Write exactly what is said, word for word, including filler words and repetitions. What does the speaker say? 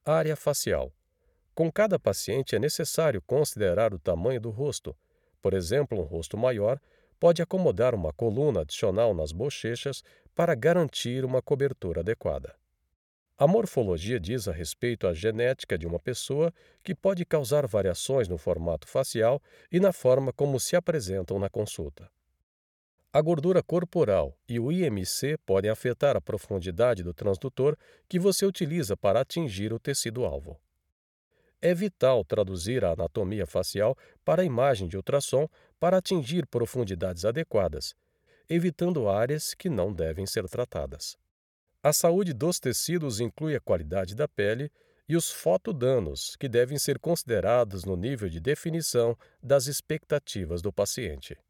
Área facial. Com cada paciente é necessário considerar o tamanho do rosto. Por exemplo, um rosto maior pode acomodar uma coluna adicional nas bochechas para garantir uma cobertura adequada. A morfologia diz a respeito à genética de uma pessoa, que pode causar variações no formato facial e na forma como se apresentam na consulta. A gordura corporal e o I M C podem afetar a profundidade do transdutor que você utiliza para atingir o tecido-alvo. É vital traduzir a anatomia facial para a imagem de ultrassom para atingir profundidades adequadas, evitando áreas que não devem ser tratadas. A saúde dos tecidos inclui a qualidade da pele e os fotodanos, que devem ser considerados no nível de definição das expectativas do paciente.